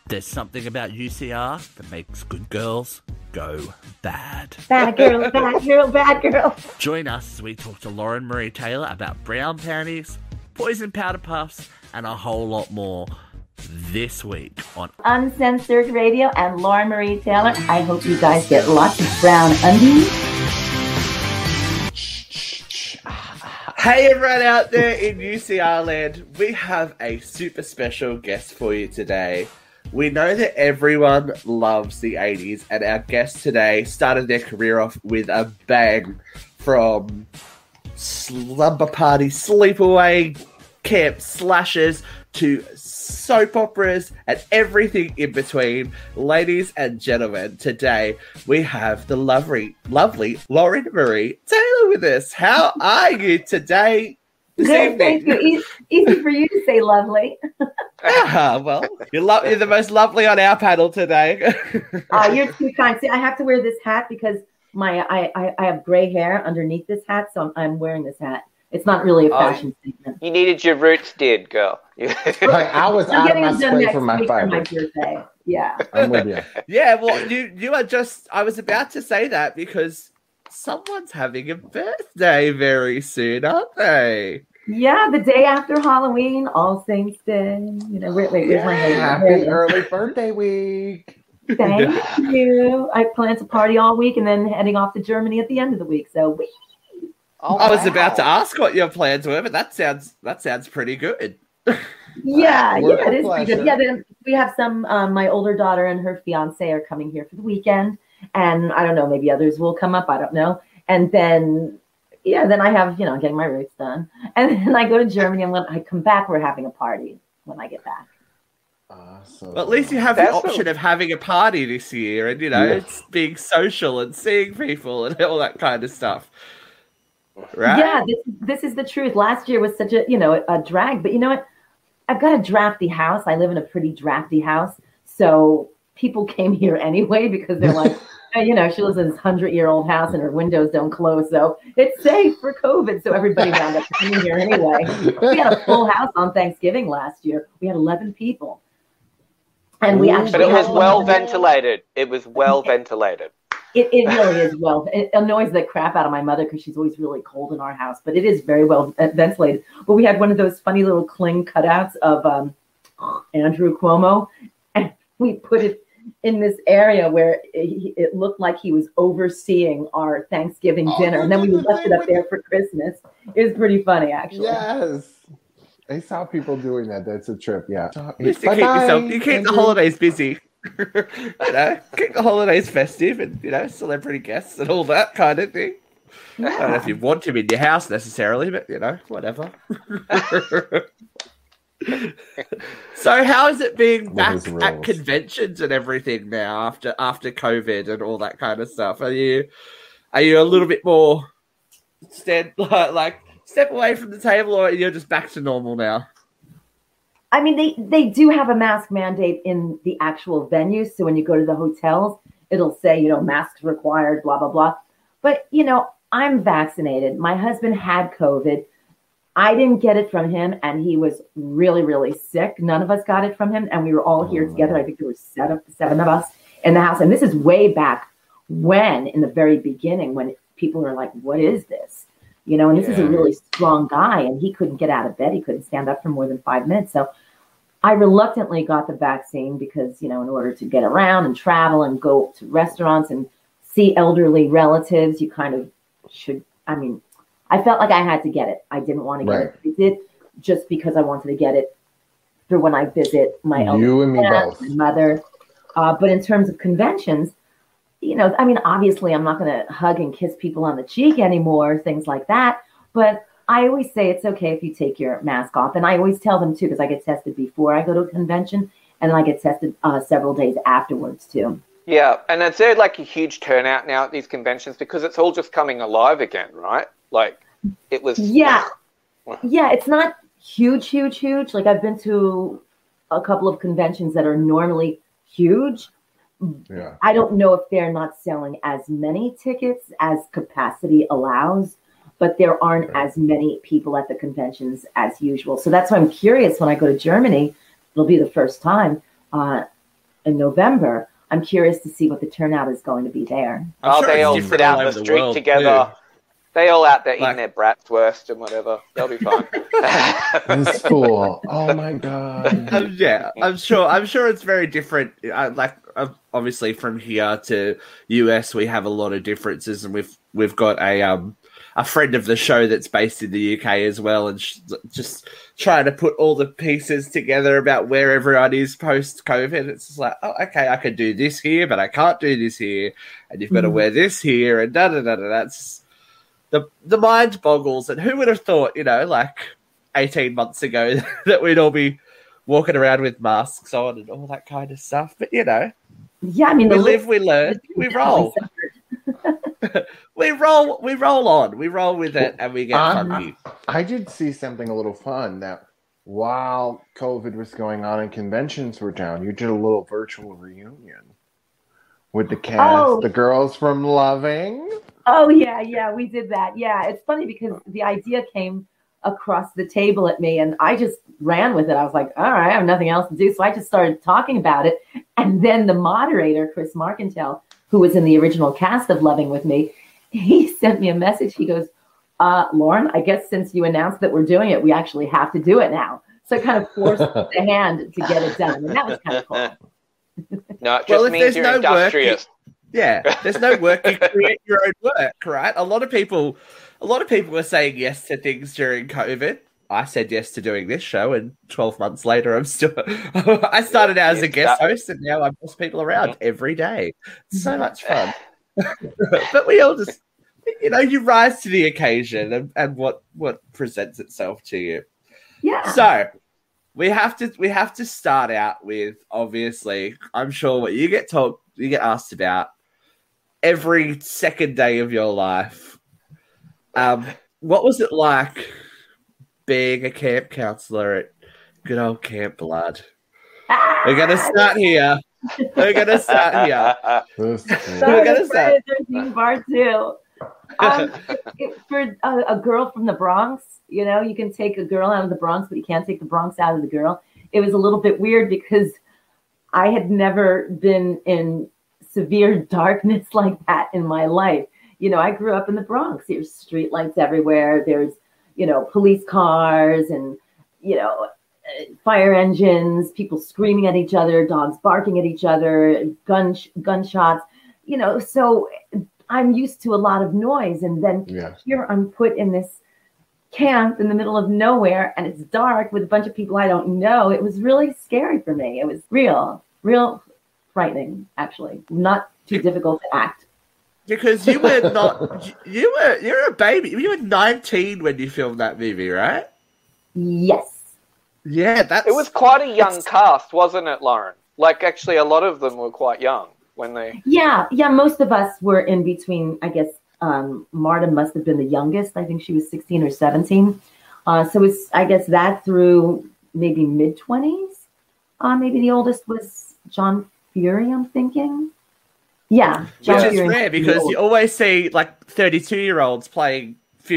There's something about UCR that makes good girls go bad. Bad girl, bad girl, bad girl. Join us as we talk to Lauren Marie Taylor about brown panties, poison powder puffs, and a whole lot more this week on Uncensored Radio and Lauren Marie Taylor. I hope you guys get lots of brown undies. Hey everyone out there in UCR land, we have a super special guest for you today. We know that everyone loves the 80s, and our guest today started their career off with a bang, from slumber party, sleepaway camp slashes to soap operas and everything in between. Ladies and gentlemen, today we have the lovely Lauren Marie Taylor with us. How are you today? This evening? Thank you. Easy for you to say lovely. Well, you're the most lovely on our panel today. You're too kind. See, I have to wear this hat because I have gray hair underneath this hat, so I'm wearing this hat. It's not really a fashion statement. You needed your roots did, girl. I was out of my space for my birthday. Yeah. I'm with you. Yeah, well, you are just... I was about to say that because someone's having a birthday very soon, aren't they? Yeah, the day after Halloween, All Saints Day. You know, wait, where's my hair? Happy early birthday week. Thank you. I plan to party all week and then heading off to Germany at the end of the week. So I was about to ask what your plans were, but that sounds pretty good. Yeah, it is pretty good. Yeah, then we have some. My older daughter and her fiance are coming here for the weekend, and I don't know, maybe others will come up. I don't know. And then, then I have getting my roots done, and then I go to Germany, and when I come back, we're having a party when I get back. Awesome. Well, at least you have the option of having a party this year, and it's being social and seeing people and all that kind of stuff. Right? Yeah, this is the truth. Last year was such a drag, but you know what? I've got a drafty house. I live in a pretty drafty house, so people came here anyway because they're like, she lives in this 100-year-old house and her windows don't close, so it's safe for COVID. So everybody wound up coming here anyway. We had a full house on Thanksgiving last year. We had 11 people, and we actually. But it was well ventilated. It was well ventilated. It really is well. It annoys the crap out of my mother because she's always really cold in our house, but it is very well ventilated. But we had one of those funny little cling cutouts of Andrew Cuomo, and we put it in this area where it looked like he was overseeing our Thanksgiving dinner, and then we left it up there for Christmas. It was pretty funny, actually. Yes. I saw people doing that. That's a trip, yeah. You keep the holidays busy. Keep the holidays festive and celebrity guests and all that kind of thing. Yeah. I don't know if you want him in your house necessarily, but whatever. So how is it being back at conventions and everything now after COVID and all that kind of stuff? Are you a little bit more step away from the table, or you're just back to normal now? I mean, they do have a mask mandate in the actual venues. So when you go to the hotels, it'll say, masks required, blah, blah, blah. But, I'm vaccinated. My husband had COVID. I didn't get it from him, and he was really, really sick. None of us got it from him, and we were all here together. I think there were seven of us in the house. And this is way back when, in the very beginning, when people were like, what is this? And this is a really strong guy, and he couldn't get out of bed. He couldn't stand up for more than 5 minutes. So I reluctantly got the vaccine because, in order to get around and travel and go to restaurants and see elderly relatives, you kind of should. I mean, I felt like I had to get it. I didn't want to get it. I did just because I wanted to get it for when I visit my elderly aunt, my mother. But in terms of conventions, obviously I'm not going to hug and kiss people on the cheek anymore, things like that. But I always say it's okay if you take your mask off. And I always tell them, too, because I get tested before I go to a convention, and I get tested several days afterwards, too. Yeah, and is there like a huge turnout now at these conventions because it's all just coming alive again, right? Like it was. Yeah, it's not huge. Like I've been to a couple of conventions that are normally huge. Yeah. I don't know if they're not selling as many tickets as capacity allows, but there aren't as many people at the conventions as usual. So that's why I'm curious when I go to Germany, it'll be the first time. in November. I'm curious to see what the turnout is going to be there. I'm sure they it's all different sit out all in over the the street world, together. too. They all out there eating Like- their bratwurst and whatever. They'll be fine. This fool. Oh my god. Yeah, I'm sure it's very different. Obviously, from here to US, we have a lot of differences, and we've got a friend of the show that's based in the UK as well, and just trying to put all the pieces together about where everyone is post COVID. It's just like, oh, okay, I can do this here, but I can't do this here, and you've got to wear this here, and da da da da. That's the mind boggles. And who would have thought, 18 months ago that we'd all be walking around with masks on and all that kind of stuff? But Yeah, I mean, we live, we learn, we roll. we roll on. We roll with it, and we get funky. I did see something a little fun that while COVID was going on and conventions were down, you did a little virtual reunion with the cast, the girls from Loving. Oh, yeah, we did that. Yeah, it's funny because the idea came across the table at me, and I just ran with it. I was like, all right, I have nothing else to do. So I just started talking about it. And then the moderator, Chris Markentel, who was in the original cast of Loving with me, he sent me a message. He goes, Lauren, I guess since you announced that we're doing it, we actually have to do it now. So it kind of forced the hand to get it done. And that was kind of cool. No, it just means you're industrious. There's no work. You create your own work, right? A lot of people were saying yes to things during COVID. I said yes to doing this show, and 12 months later, I'm still. I started out as a guest host, and now I boss people around every day. It's so much fun. But we all just, you rise to the occasion and what presents itself to you. Yeah. So we have to start out with, obviously, I'm sure what you get asked about every second day of your life. What was it like being a camp counselor at good old Camp Blood? We're going to start here. We're going to start here. We're going to start. Part two. For a girl from the Bronx, you can take a girl out of the Bronx, but you can't take the Bronx out of the girl. It was a little bit weird because I had never been in severe darkness like that in my life. I grew up in the Bronx. There's street lights everywhere. There's, police cars and, fire engines, people screaming at each other, dogs barking at each other, gunshots, so I'm used to a lot of noise. And then here I'm put in this camp in the middle of nowhere, and it's dark with a bunch of people I don't know. It was really scary for me. It was real frightening, actually. Not too difficult to act. Because you were not, you're a baby. You were 19 when you filmed that movie, right? Yes. Yeah, it was quite a young cast, wasn't it, Lauren? Like, actually, a lot of them were quite young when they. Yeah. Most of us were in between. I guess Marta must have been the youngest. I think she was 16 or 17. So it's, I guess, that through maybe mid-20s. Maybe the oldest was John Fury, I'm thinking. Yeah. Which is rare because you always see like 32-year-olds playing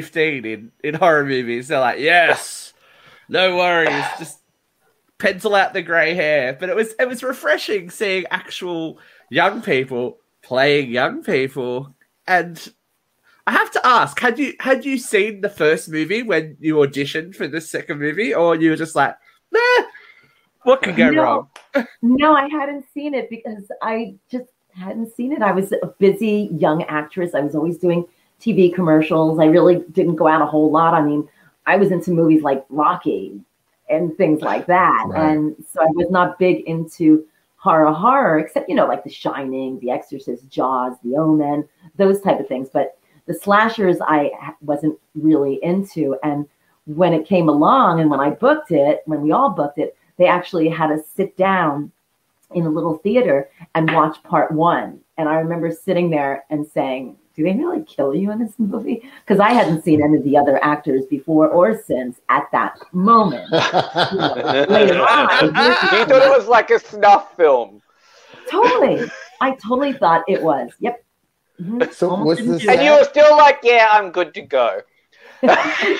15 in horror movies. They're like, yes, no worries, just pencil out the grey hair. But it was refreshing seeing actual young people playing young people. And I have to ask, had you seen the first movie when you auditioned for the second movie, or you were just like, nah, what could go wrong? No, I hadn't seen it because I just hadn't seen it. I was a busy young actress. I was always doing TV commercials. I really didn't go out a whole lot. I mean, I was into movies like Rocky and things like that. Right. And so I was not big into horror, except, like The Shining, The Exorcist, Jaws, The Omen, those type of things. But the slashers I wasn't really into. And when it came along and when we all booked it, they actually had us sit down in a little theater and watch part one. And I remember sitting there and saying, do they really kill you in this movie? Because I hadn't seen any of the other actors before or since at that moment. Later on, you thought it was like a snuff film. Totally. I totally thought it was. Yep. Mm-hmm. So what's this? And you were still like, yeah, I'm good to go. No,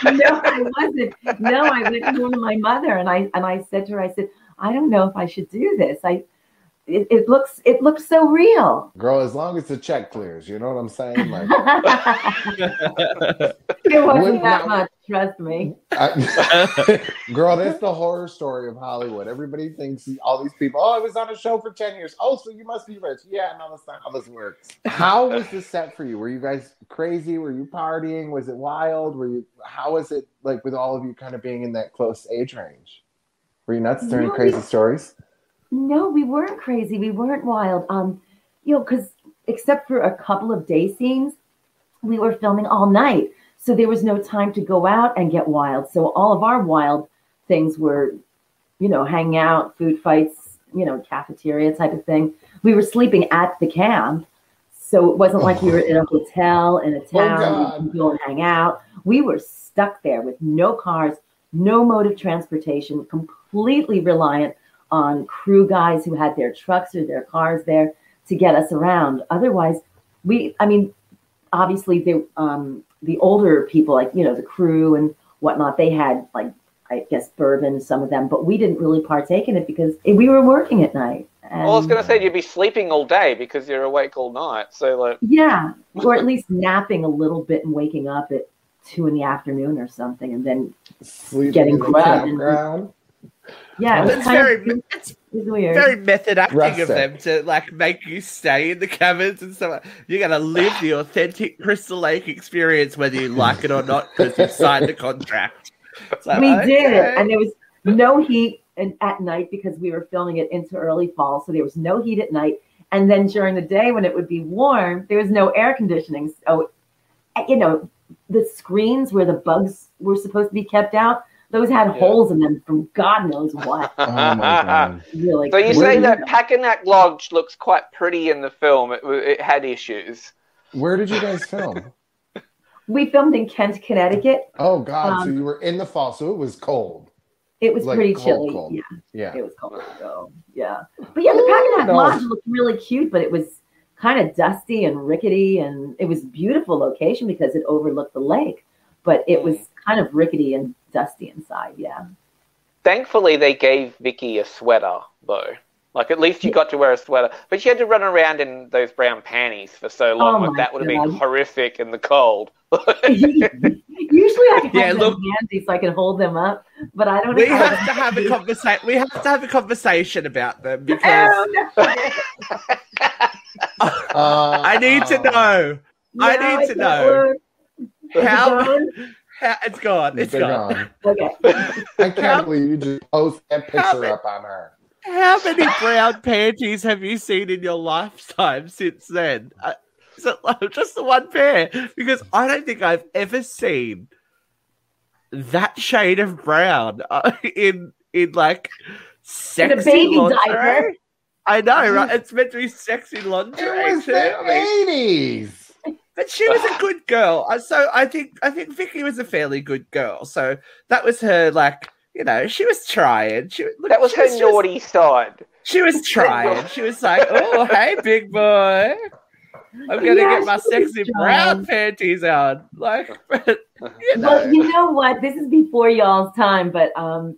I wasn't. No, I went home to my mother and I said to her, I said, I don't know if I should do this. it looks so real. Girl, as long as the check clears, you know what I'm saying? Like, it wasn't that much, trust me. Girl, that's the horror story of Hollywood. Everybody thinks all these people, oh, I was on a show for 10 years. Oh, so you must be rich. Yeah, no, that's not how this works. How was the set for you? Were you guys crazy? Were you partying? Was it wild? How was it like with all of you kind of being in that close age range? Were you nuts during crazy stories? No, we weren't crazy. We weren't wild. Because except for a couple of day scenes, we were filming all night. So there was no time to go out and get wild. So all of our wild things were, hanging out, food fights, cafeteria type of thing. We were sleeping at the camp. So it wasn't like we were in a hotel in a town. We could go and hang out. We were stuck there with no cars, no mode of transportation, completely reliant on crew guys who had their trucks or their cars there to get us around. Otherwise, obviously the older people, like, the crew and whatnot, they had, like, I guess bourbon, some of them, but we didn't really partake in it because we were working at night. And, well, I was going to say you'd be sleeping all day because you're awake all night. So, like, yeah, or at least napping a little bit and waking up at 2 p.m. or something, and then getting grabbed. Yeah, it's weird. Very method acting of them to like make you stay in the cabins and stuff. You're gonna live the authentic Crystal Lake experience, whether you like it or not, because you signed the contract. So, we did, and there was no heat at night because we were filming it into early fall, so there was no heat at night. And then during the day when it would be warm, there was no air conditioning. So, the screens where the bugs were supposed to be kept out, those had holes in them from God knows what. Oh my God. Really so you say that Packanack Lodge looks quite pretty in the film. It had issues. Where did you guys film? We filmed in Kent, Connecticut. Oh God! So you were in the fall, so it was cold. It was like pretty chilly. Cold. Yeah. It was cold. So, yeah. But yeah, the Packanack Lodge looked really cute, but it was kind of dusty and rickety, and it was a beautiful location because it overlooked the lake. But it was kind of rickety and dusty inside, yeah. Thankfully, they gave Vicky a sweater, though. Like, at least you got to wear a sweater. But she had to run around in those brown panties for so long. Like, that would have been horrific in the cold. Usually I can have them handy so I can hold them up, but I don't know. We have to have a conversation. We have to have a conversation about them because I need to know. I need to know. How it's gone. It's gone. Okay. I can't believe you just post that picture up on her. How many brown panties have you seen in your lifetime since then? Just the one pair, because I don't think I've ever seen that shade of brown in like sexy in a baby lingerie. Diaper. I know, right? It's meant to be sexy lingerie. It was the 80s. But she was a good girl. So I think Vicky was a fairly good girl. So that was her, like, she was trying. That was her naughty side. She was trying. She was like, oh, hey, big boy. I'm going to get my sexy brown panties on. Like, Well, you know what? This is before y'all's time, but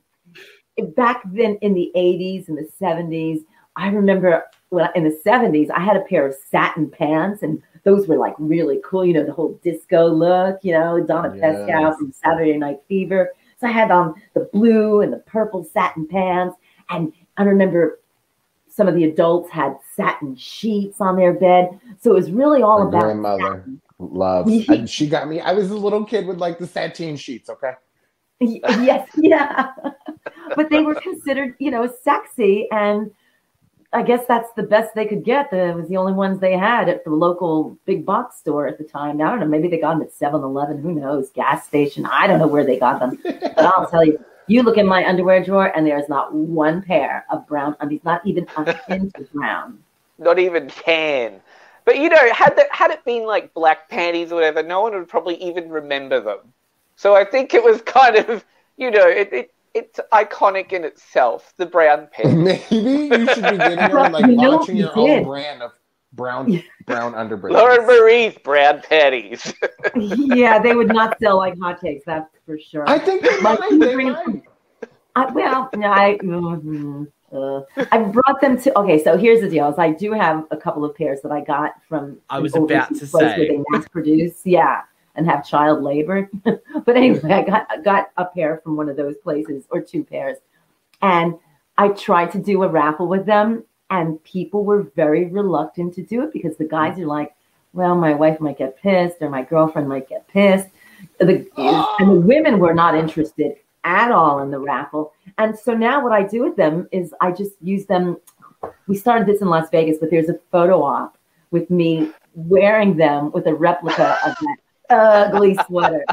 back then in the 80s and the 70s, I remember in the 70s, I had a pair of satin pants, and those were like really cool, the whole disco look, Donna Pescow from Saturday Night Fever. So I had on the blue and the purple satin pants. And I remember some of the adults had satin sheets on their bed. So it was really all about grandmother loves. She got me. I was a little kid with like the sateen sheets, okay? Yes, yeah. But they were considered, sexy, and I guess that's the best they could get. It was the only ones they had at the local big box store at the time. Now, I don't know. Maybe they got them at 7-Eleven. Who knows? Gas station. I don't know where they got them. But I'll tell you, you look in my underwear drawer, and there's not one pair of brown undies, not even a hint of brown. Not even tan. But, had it been like black panties or whatever, no one would probably even remember them. So I think it was kind of, it's iconic in itself, the brown panties. Maybe you should be getting on launching your own brand of brown underwear. Lauren Marie's brown panties. Yeah, they would not sell like hotcakes, that's for sure. I think they might. I brought them to. Okay, so here's the deal: is I do have a couple of pairs that I got from. I was about to say where they mass produce, and have child labor. But anyway, I got a pair from one of those places, or two pairs, and I tried to do a raffle with them, and people were very reluctant to do it because the guys are like, "Well, my wife might get pissed, or my girlfriend might get pissed." And the women were not interested at all in the raffle. And so now what I do with them is I just use them. We started this in Las Vegas, but there's a photo op with me wearing them with a replica of that ugly sweater.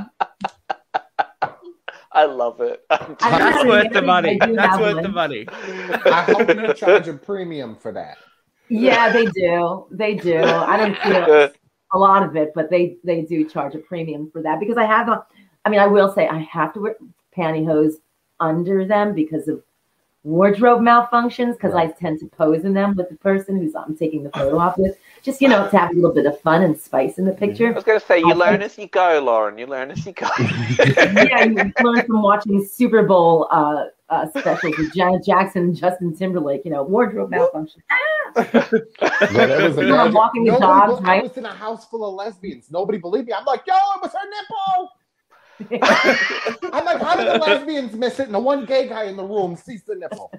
I love it. That's worth the money. That's worth the money. I hope you charge a premium for that. Yeah, they do. They do. I don't feel a lot of it, but they do charge a premium for that because I will say I have to wear pantyhose under them because of wardrobe malfunctions because I tend to pose in them with the person who's I'm taking the photo off with, just, to have a little bit of fun and spice in the picture. I was going to say, you learn as you go, Lauren. You learn as you go. Yeah, you learn from watching Super Bowl specials with Janet Jackson and Justin Timberlake, wardrobe malfunction. I'm walking the dogs, right? I was in a house full of lesbians. Nobody believed me. I'm like, yo, it was her nipple. I'm like, how did the lesbians miss it? And the one gay guy in the room sees the nipple.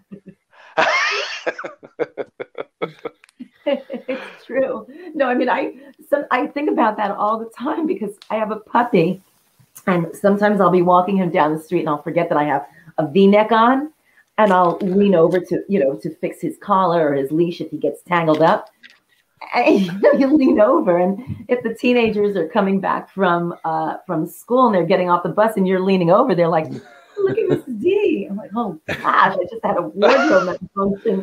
It's true. No, I think about that all the time because I have a puppy, and sometimes I'll be walking him down the street and I'll forget that I have a V-neck on, and I'll lean over to fix his collar or his leash if he gets tangled up. And you lean over, and if the teenagers are coming back from school and they're getting off the bus and you're leaning over, they're like, "Look at Mrs. D." I'm like, "Oh gosh, I just had a wardrobe malfunction."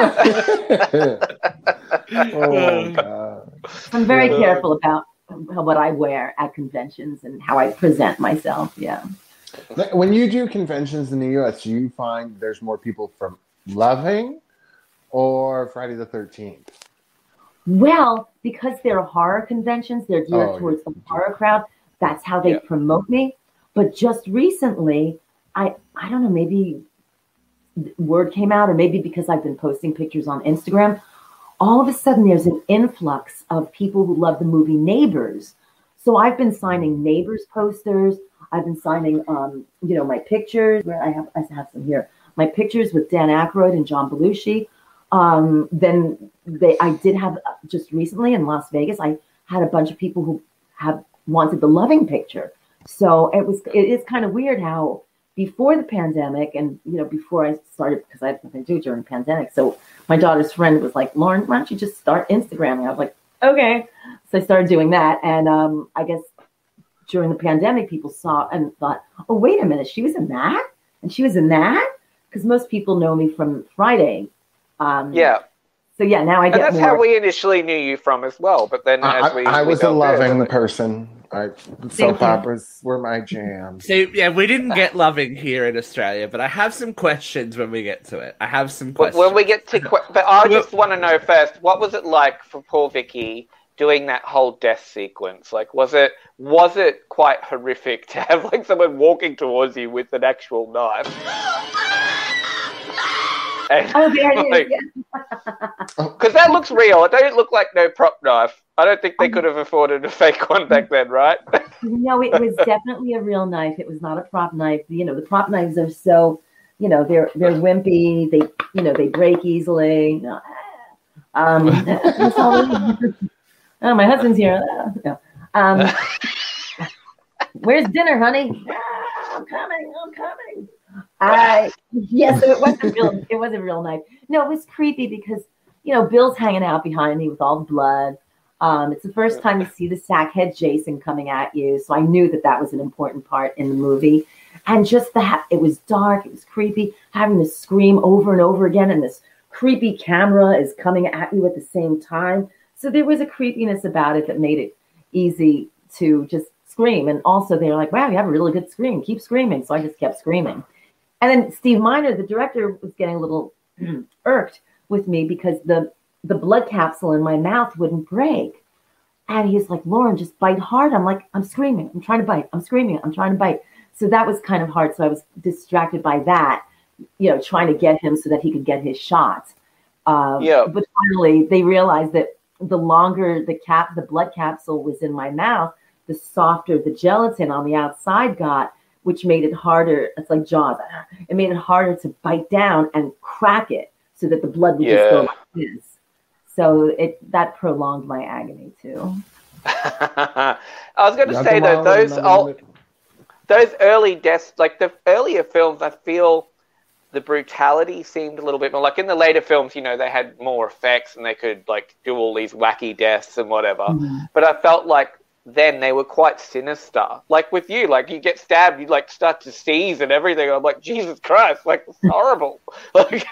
Oh God! I'm very careful about what I wear at conventions and how I present myself. Yeah. When you do conventions in the U.S., do you find there's more people from Loving or Friday the 13th? Well, because they're horror conventions, they're geared towards the horror crowd. That's how they promote me. But just recently, I don't know, maybe word came out, or maybe because I've been posting pictures on Instagram, all of a sudden there's an influx of people who love the movie Neighbors. So I've been signing Neighbors posters. I've been signing, my pictures. Where I have some here. My pictures with Dan Aykroyd and John Belushi. I did have just recently in Las Vegas, I had a bunch of people who have wanted the Loving picture. So it is kind of weird how before the pandemic and, before I started, because I had nothing to do during the pandemic. So my daughter's friend was like, "Lauren, why don't you just start Instagramming?" I was like, okay. So I started doing that. And I guess during the pandemic, people saw and thought, "Oh, wait a minute, she was in that? And she was in that?" Because most people know me from Friday. So now I get more. And that's how we initially knew you from as well. But then I was a Loving person. Soap operas were my jam. See, we didn't get Loving here in Australia, but I have some questions when we get to it. I have some questions. When we get to, but I just want to know first, what was it like for poor Vicky doing that whole death sequence? Like, was it quite horrific to have like someone walking towards you with an actual knife? Oh, there it is. Because that looks real. It don't look like no prop knife. I don't think they could have afforded a fake one back then, right? No, it was definitely a real knife. It was not a prop knife. The prop knives are so, they're wimpy. They break easily. Oh, my husband's here. Where's dinner, honey? I'm coming. So it wasn't a real knife. No, it was creepy because, Bill's hanging out behind me with all the blood. It's the first time you see the sackhead Jason coming at you. So I knew that was an important part in the movie. And just it was dark, it was creepy, having to scream over and over again. And this creepy camera is coming at you at the same time. So there was a creepiness about it that made it easy to just scream. And also they're like, "Wow, you have a really good scream. Keep screaming." So I just kept screaming. And then Steve Miner, the director, was getting a little irked with me because the blood capsule in my mouth wouldn't break. And he's like, "Lauren, just bite hard." I'm like, "I'm screaming. I'm trying to bite. I'm screaming. I'm trying to bite." So that was kind of hard. So I was distracted by that. trying to get him so that he could get his shot. Yeah. But finally, they realized that the longer the blood capsule was in my mouth, the softer the gelatin on the outside got, which made it harder. It's like Jaws. It made it harder to bite down and crack it so that the blood would just go like this. So that prolonged my agony too. I was going to say though, those early deaths, like the earlier films, I feel the brutality seemed a little bit more like in the later films, they had more effects and they could like do all these wacky deaths and whatever. Mm-hmm. But I felt like then they were quite sinister. Like with you, like you get stabbed, you like start to seize and everything. I'm like, Jesus Christ, like it's horrible. Like,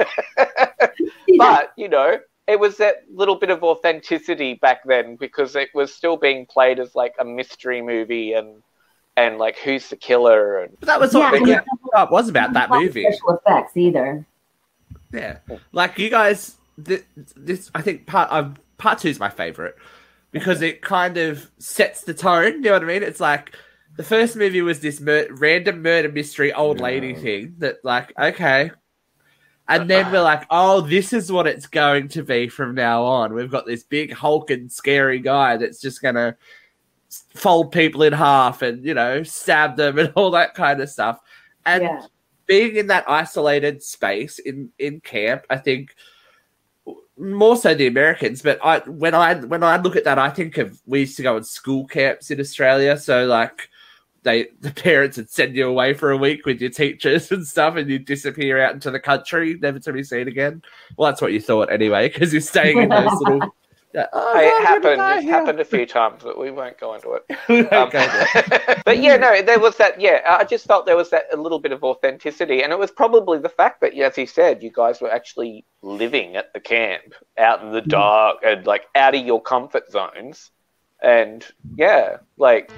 but it was that little bit of authenticity back then because it was still being played as like a mystery movie and like who's the killer and but that was what it was about that movie. Special effects either. Yeah, like you guys, this I think part 2 is my favorite because it kind of sets the tone. You know what I mean? It's like the first movie was this random murder mystery old lady thing that like okay. And then we're like, oh, this is what it's going to be from now on. We've got this big hulking scary guy that's just going to fold people in half and, stab them and all that kind of stuff. And being in that isolated space in camp, I think more so the Americans, but when I look at that, I think of we used to go on school camps in Australia. So like the parents would send you away for a week with your teachers and stuff, and you'd disappear out into the country, never to be seen again. Well, that's what you thought anyway, because you're staying in those little. It happened a few times, but we won't go into it. But there was that. Yeah, I just felt there was that a little bit of authenticity, and it was probably the fact that, as he said, you guys were actually living at the camp, out in the dark, and like out of your comfort zones, and like.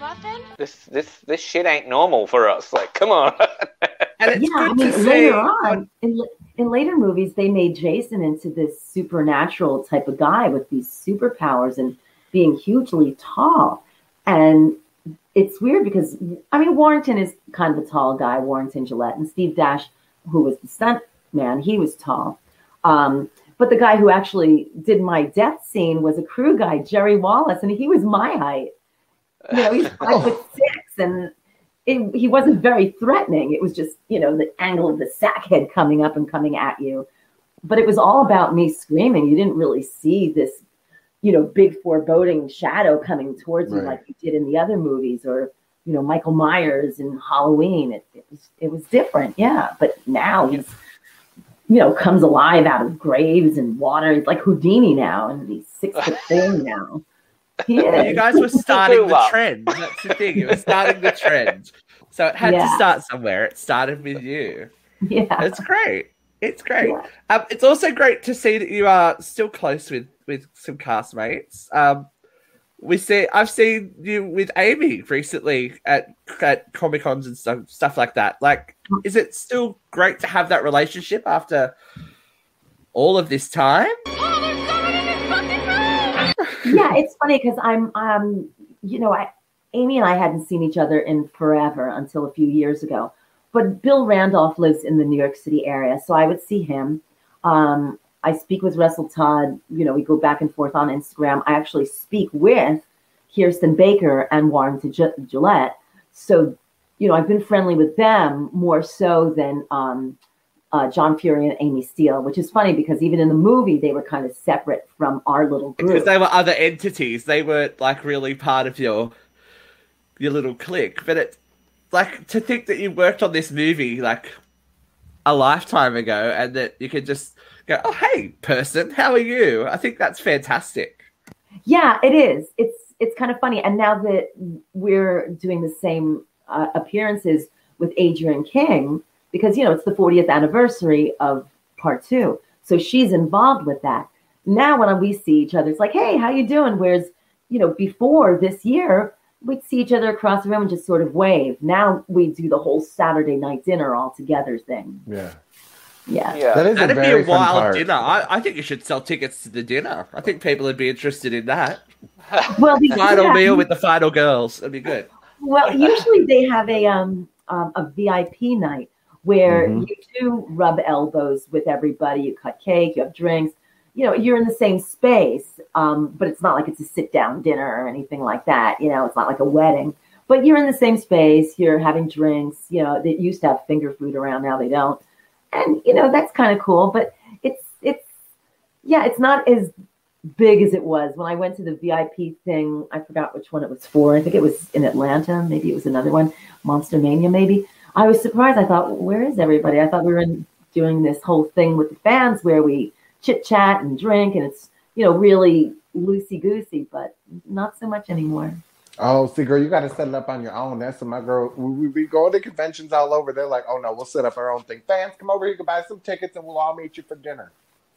This shit ain't normal for us. Like, come on. And it's later on, in later movies, they made Jason into this supernatural type of guy with these superpowers and being hugely tall. And it's weird because, Warrington is kind of a tall guy, Warrington Gillette, and Steve Dash, who was the stunt man, he was tall. But the guy who actually did my death scene was a crew guy, Jerry Wallace, and he was my height. He's 5'6", and he wasn't very threatening. It was just, the angle of the sack head coming up and coming at you. But it was all about me screaming. You didn't really see this, big foreboding shadow coming towards you like you did in the other movies or, Michael Myers in Halloween. It was different, yeah. But now he's, comes alive out of graves and water. He's like Houdini now, and he's 6'4" now. Yeah. You guys were starting the trend. That's the thing. You were starting the trend. So it had to start somewhere. It started with you. Yeah. It's great. It's great. Yeah. It's also great to see that you are still close with some castmates. I've seen you with Amy recently at Comic-Cons and stuff like that. Like, is it still great to have that relationship after all of this time? Yeah, it's funny because Amy and I hadn't seen each other in forever until a few years ago. But Bill Randolph lives in the New York City area, so I would see him. I speak with Russell Todd. We go back and forth on Instagram. I actually speak with Kirsten Baker and Warrington Gillette. So, I've been friendly with them more so than John Fury and Amy Steele, which is funny because even in the movie, they were kind of separate from our little group. Because they were other entities. They weren't like really part of your little clique. But it's like to think that you worked on this movie like a lifetime ago and that you could just go, oh, hey, person, how are you? I think that's fantastic. Yeah, it is. It's kind of funny. And now that we're doing the same appearances with Adrienne King, because, it's the 40th anniversary of part 2. So she's involved with that. Now when we see each other, it's like, hey, how you doing? Whereas, before this year, we'd see each other across the room and just sort of wave. Now we do the whole Saturday night dinner all together thing. Yeah. Yeah. That'd be a wild dinner. I think you should sell tickets to the dinner. I think people would be interested in that. Well, final meal with the final girls. That'd be good. Well, usually they have a VIP night where you do rub elbows with everybody. You cut cake, you have drinks. You know, you're in the same space, but it's not like it's a sit-down dinner or anything like that. You know, it's not like a wedding. But you're in the same space. You're having drinks. You know, they used to have finger food around. Now they don't. And, you know, that's kind of cool. But it's not as big as it was. When I went to the VIP thing, I forgot which one it was for. I think it was in Atlanta. Maybe it was another one, Monster Mania maybe. I was surprised. I thought, where is everybody? I thought we were doing this whole thing with the fans where we chit-chat and drink, and it's, you know, really loosey-goosey, but not so much anymore. Oh, see, girl, you got to set it up on your own. That's what my girl, we go to conventions all over. They're like, oh, no, we'll set up our own thing. Fans, come over here, you can buy some tickets, and we'll all meet you for dinner.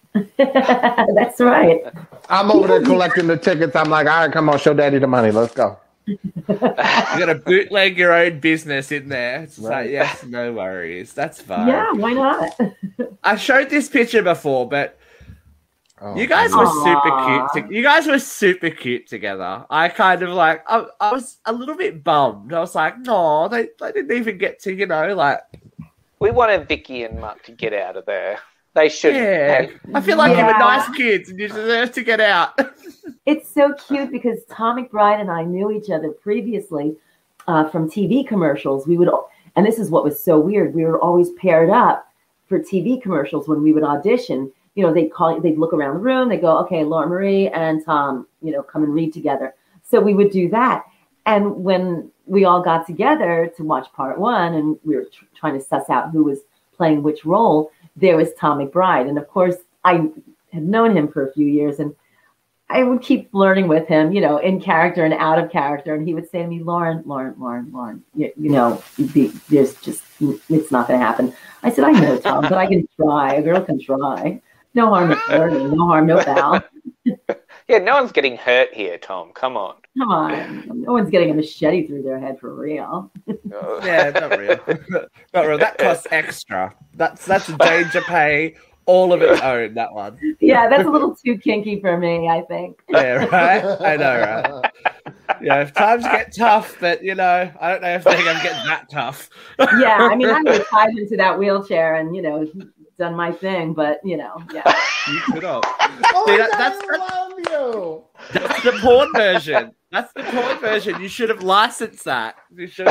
That's right. I'm over there collecting the tickets. I'm like, all right, come on, show daddy the money. Let's go. You got to bootleg your own business in there. It's Right. like, yes, no worries. That's fine. Yeah, why not? I showed this picture before, but you guys were super cute. You guys were super cute together. I kind of like, I was a little bit bummed. I was like, no, they didn't even get to, you know, like. We wanted Vicky and Mutt to get out of there. They should. Yeah. I feel like you were nice kids and you deserve to get out. It's so cute because Tom McBride and I knew each other previously from TV commercials. We would, and this is what was so weird. We were always paired up for TV commercials when we would audition. You know, they'd look around the room. They'd go, okay, Laura Marie and Tom, you know, come and read together. So we would do that. And when we all got together to watch part one and we were trying to suss out who was playing which role, there was Tom McBride. And of course, I had known him for a few years and I would keep flirting with him, you know, in character and out of character. And he would say to me, Lauren, you know, there's just, it's not going to happen. I said, I know, Tom, but I can try. A girl can try. No harm in flirting. No harm, no foul. Yeah, no one's getting hurt here, Tom. Come on. Come on. No one's getting a machete through their head for real. Yeah, not real. Not real. That costs extra. That's a danger pay all of its own, that one. Yeah, that's a little too kinky for me, I think. Yeah, right? I know, right? Yeah, if times get tough, but, you know, I don't know if they're going to get that tough. Yeah, I mean, I would have tied into that wheelchair and, you know, done my thing, but, you know, yeah. You could have. Oh, See, I love you. That's the porn version. That's the porn version. You should have licensed that. You should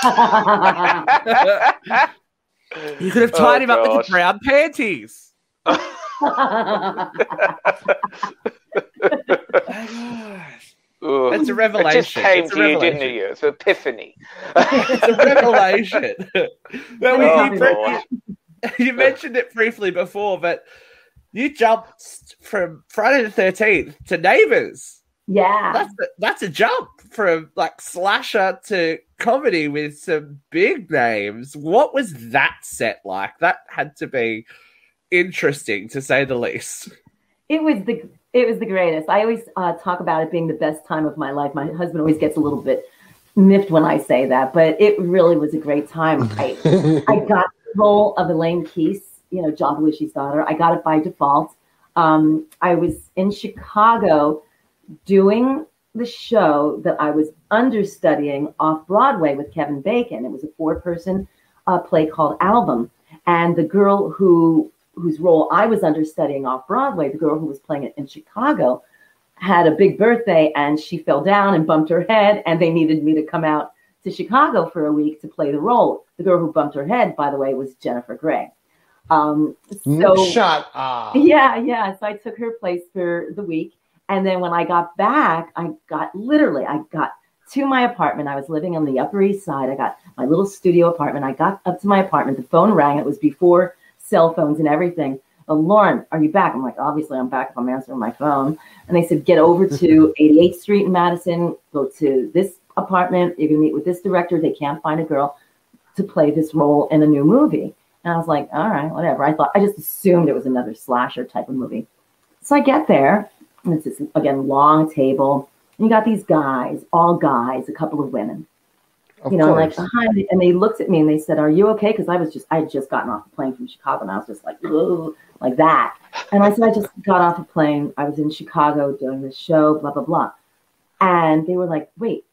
have. You could have tied him up with the brown panties. It's a revelation. It just came to you, didn't it? It's an epiphany. It's a revelation. Well, you mentioned it briefly before, but you jumped from Friday the 13th to Neighbours. Yeah. That's a jump from like slasher to comedy with some big names. What was that set like? That had to be interesting, to say the least. It was the greatest. I always talk about it being the best time of my life. My husband always gets a little bit miffed when I say that, but it really was a great time. I got the role of Elaine Keese, you know, John Belushi's daughter. I got it by default. I was in Chicago doing the show that I was understudying off Broadway with Kevin Bacon. It was a 4-person play called Album. And the girl whose role I was understudying off Broadway, the girl who was playing it in Chicago, had a big birthday and she fell down and bumped her head, and they needed me to come out to Chicago for a week to play the role. The girl who bumped her head, by the way, was Jennifer Grey. Shut up. Yeah. So I took her place for the week. And then when I got back, I got to my apartment. I was living on the Upper East Side. I got my little studio apartment. I got up to my apartment. The phone rang. It was before cell phones and everything. Oh, Lauren, are you back? I'm like, obviously I'm back if I'm answering my phone. And they said, get over to 88th Street in Madison. Go to this apartment. You're going to meet with this director. They can't find a girl to play this role in a new movie. And I was like, all right, whatever. I just assumed it was another slasher type of movie. So I get there, and it's this, again, long table. And you got these guys, all guys, a couple of women. Of you know, course. like behind it, and they looked at me and they said, "Are you okay?" Because I had just gotten off a plane from Chicago, and I was just like, "Ooh," like that. And I said, "I just got off a plane. I was in Chicago doing this show, blah blah blah." And they were like, "Wait,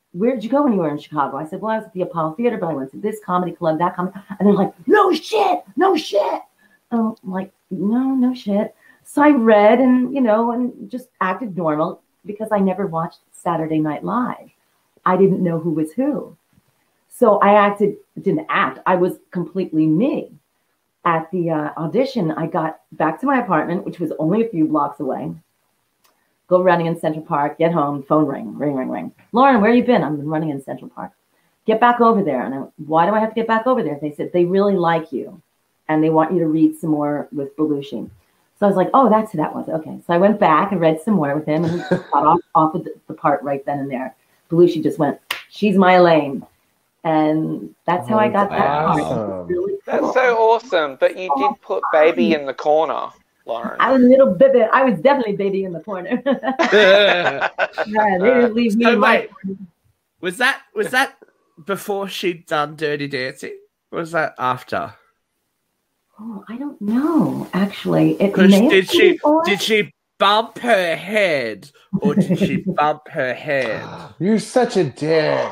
where'd you go when you were in Chicago? I said, well, I was at the Apollo Theater, but I went to this comedy club, that comedy. And they're like, no shit. I'm like, no shit. So I read and just acted normal because I never watched Saturday Night Live. I didn't know who was who. So I didn't act. I was completely me. At the audition, I got back to my apartment, which was only a few blocks away. Go running in Central Park, get home, phone ring. Lauren, where you been? I've been running in Central Park. Get back over there. And I went, why do I have to get back over there? They said, they really like you. And they want you to read some more with Belushi. So I was like, oh, that's who that was. Okay. So I went back and read some more with him. And he got off of the part right then and there. Belushi just went, she's my Elaine. And that's how I got that part. Really cool. That's so awesome. But you did put baby in the corner, Lauren. I was a little baby. I was definitely baby in the corner. Yeah, they didn't leave me. So wait, was that before she'd done Dirty Dancing? Or was that after? Oh, I don't know. Actually, did she bump her head or did she bump her head? You're such a dick.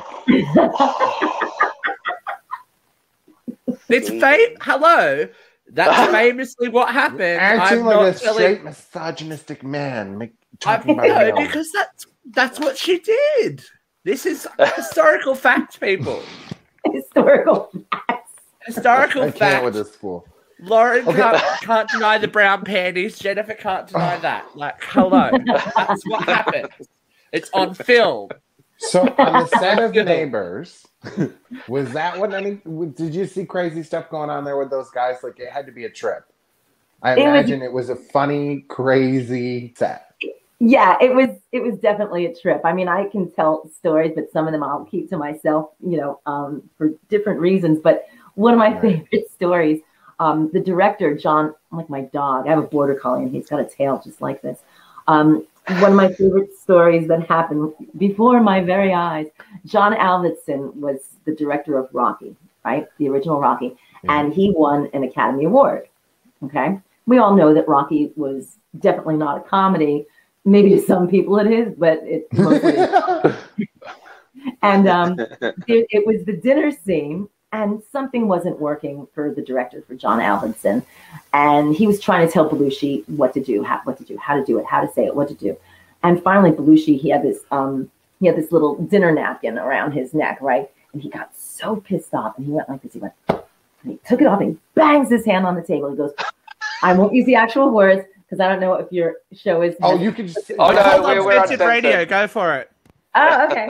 It's hello. That's famously what happened. Acting like a straight misogynistic man. Talking about because that's what she did. This is historical facts, people. Historical facts. I can't with this fool. Lauren can't deny the brown panties. Jennifer can't deny that. Like, hello. That's what happened. It's on film. So on the set of Neighbors, was that did you see crazy stuff going on there with those guys? Like, it had to be a trip. I imagine it was a funny, crazy set. Yeah, it was definitely a trip. I mean, I can tell stories, but some of them I'll keep to myself, for different reasons. But one of my favorite stories, the director, John, like my dog, I have a border collie and he's got a tail just like this. One of my favorite stories that happened before my very eyes, John Avildsen was the director of Rocky, right? The original Rocky. Yeah. And he won an Academy Award. Okay. We all know that Rocky was definitely not a comedy. Maybe to some people it is, but it mostly is. And it was the dinner scene. And something wasn't working for the director, for John Avildsen. And he was trying to tell Belushi what to do, how to do it, how to say it, what to do. And finally, Belushi, he had this little dinner napkin around his neck, right? And he got so pissed off. And he went like this. And he took it off and he bangs his hand on the table. He goes, I won't use the actual words because I don't know if your show is. Oh, you can just. Oh, no, we're on radio. Go for it. Oh, okay.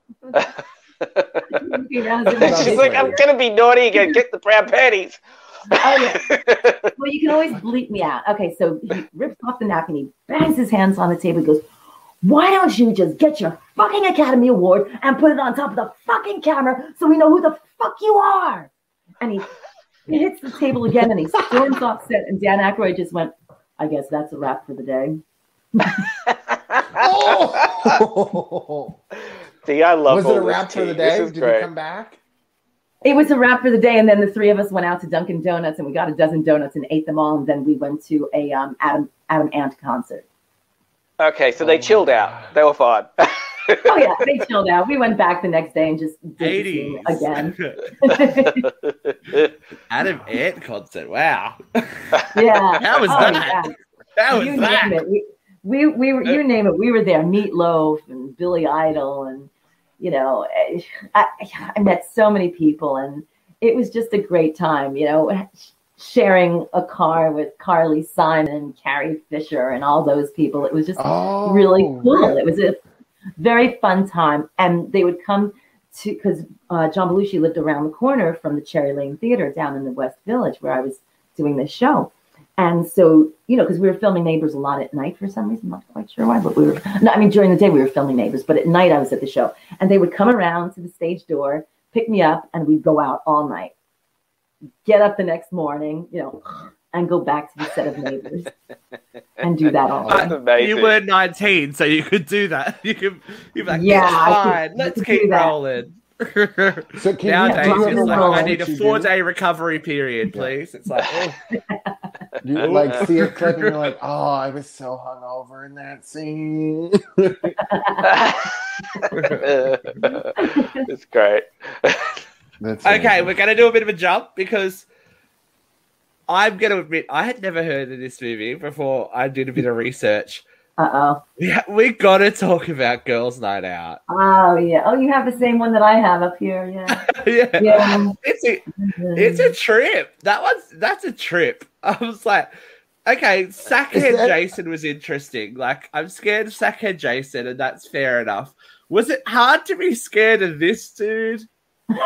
She's like, I'm gonna be naughty again. Get the brown panties. Oh, yeah. Well, you can always bleep me out. Okay, so he rips off the napkin. He bangs his hands on the table. He goes, "Why don't you just get your fucking Academy Award and put it on top of the fucking camera so we know who the fuck you are?" And he hits the table again and he storms off set. And Dan Aykroyd just went, "I guess that's a wrap for the day." Oh. See, I love. Was it a wrap for the day? Did he come back? It was a wrap for the day, and then the three of us went out to Dunkin' Donuts, and we got a dozen donuts and ate them all, and then we went to a Adam Ant concert. Okay, so they chilled out. They were fine. Oh yeah, they chilled out. We went back the next day and just did the again. Adam Ant concert. Wow. Yeah. How was that? Yeah. That was you that. Name it. We were, you name it. We were there. Meatloaf and Billy Idol, and I met so many people, and it was just a great time. Sharing a car with Carly Simon and Carrie Fisher and all those people. It was just really cool. Really? It was a very fun time. And they would come to, because John Belushi lived around the corner from the Cherry Lane Theater down in the West Village where I was doing this show. And so, because we were filming Neighbors a lot at night for some reason. I'm not quite sure why, but during the day we were filming Neighbors, but at night I was at the show. And they would come around to the stage door, pick me up, and we'd go out all night. Get up the next morning, and go back to the set of Neighbors and do that all day. You were 19, so you could do that. You could be like, yeah, fine, let's keep rolling. So nowadays, it's like, I need a 4-day recovery period, please. It's like, You like see a clip and you're like, oh, I was so hungover in that scene. It's great. Okay, we're going to do a bit of a jump because I'm going to admit I had never heard of this movie before I did a bit of research. We got to talk about Girls' Night Out. Oh, yeah. Oh, you have the same one that I have up here, yeah. Yeah. It's a trip. That's a trip. I was like, okay, Sackhead Jason was interesting. Like, I'm scared of Sackhead Jason, and that's fair enough. Was it hard to be scared of this dude? What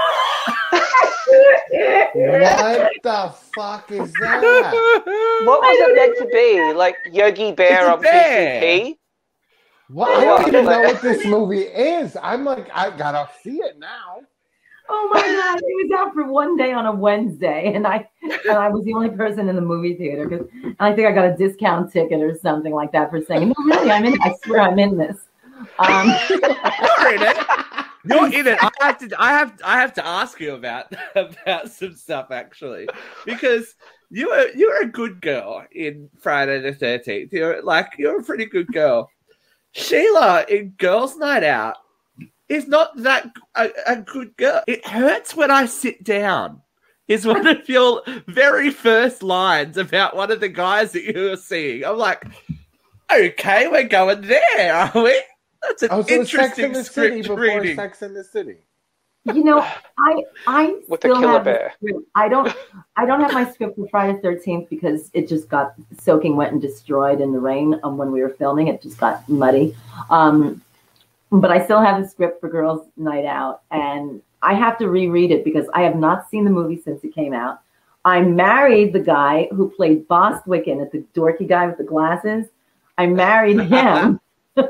the fuck is that? What was it meant to be? Like Yogi Bear on PCP? What? I don't even know what this movie is. I'm like, I gotta see it now. Oh my god! It was out for one day on a Wednesday, and I was the only person in the movie theater because I think I got a discount ticket or something like that for saying, "No, really, I'm in. I swear, I'm in this." You're in it. I have to ask you about some stuff actually, because you're a good girl in Friday the 13th. You're a pretty good girl. Sheila in Girls' Night Out is not that a good girl. It hurts when I sit down is one of your very first lines about one of the guys that you were seeing. I'm like, okay, we're going there, are we? That's an interesting script reading. Sex in the City. You know, I with still the Killer have Bear. The script. I don't have my script for Friday the 13th because it just got soaking wet and destroyed in the rain when we were filming. It just got muddy. But I still have the script for Girls' Night Out, and I have to reread it because I have not seen the movie since it came out. I married the guy who played Bostwick in it, the dorky guy with the glasses. I married him.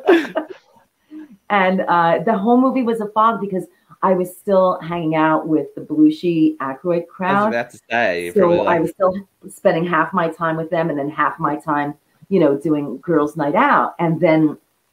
And the whole movie was a fog because I was still hanging out with the Belushi Aykroyd crowd. I was about to say. So I was still spending half my time with them and then half my time, doing Girls' Night Out. And then,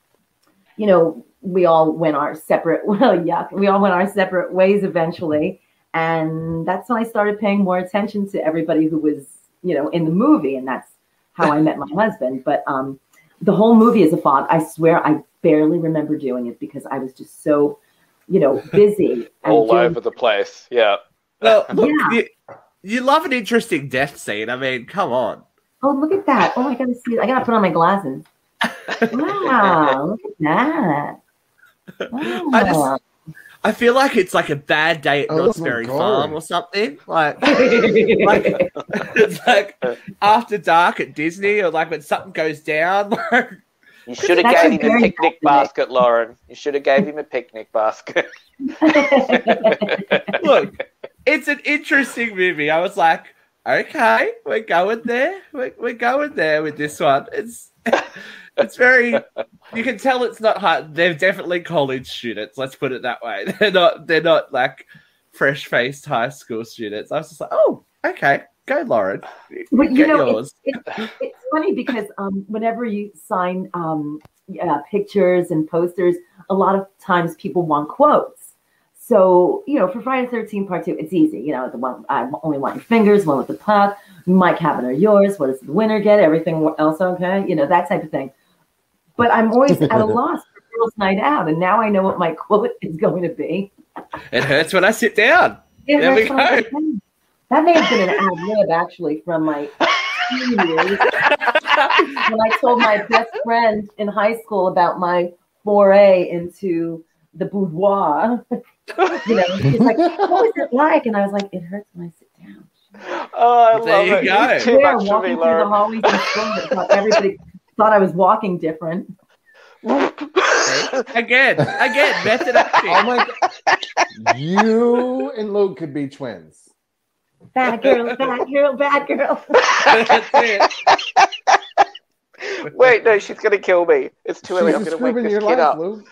we all went our separate, we all went our separate ways eventually. And that's when I started paying more attention to everybody who was, in the movie. And that's how I met my husband. But the whole movie is a fog. I swear I barely remember doing it because I was just so, busy. All over the place. Yeah. Well, look, you love an interesting death scene. I mean, come on. Oh, look at that. Oh, I got to see it. I got to put on my glasses. Wow, look at that. Wow. I feel like it's like a bad day at Knott's Berry Farm or something. Like it's like after dark at Disney, or like when something goes down. You should have gave him a picnic basket, Lauren. You should have gave him a picnic basket. Look, it's an interesting movie. I was like, okay, we're going there. We're going there with this one. It's very. You can tell it's not hard. They're definitely college students. Let's put it that way. They're not like fresh-faced high school students. I was just like, oh, okay, go, Lauren. But yours. It's funny because whenever you sign pictures and posters, a lot of times people want quotes. So, for Friday the 13th Part 2, it's easy. The one, I only want your fingers, one with the puck, Mike Havin or yours, what does the winner get, everything else okay, that type of thing. But I'm always at a loss for Girls' Night Out, and now I know what my quote is going to be. It hurts when I sit down. There we go. That may have been an ad-lib, actually, from my years. When I told my best friend in high school about my foray into the boudoir. She's like, what was it like? And I was like, it hurts when I sit down. Oh, I love it. Go. Too much for walking me, through the hallways in school, everybody thought I was walking different. Again, method acting. Oh my God. You and Luke could be twins. Bad girl, bad girl, bad girl. That's it. Wait, no, she's going to kill me. It's too early. I'm going to wake this kid up. Luke.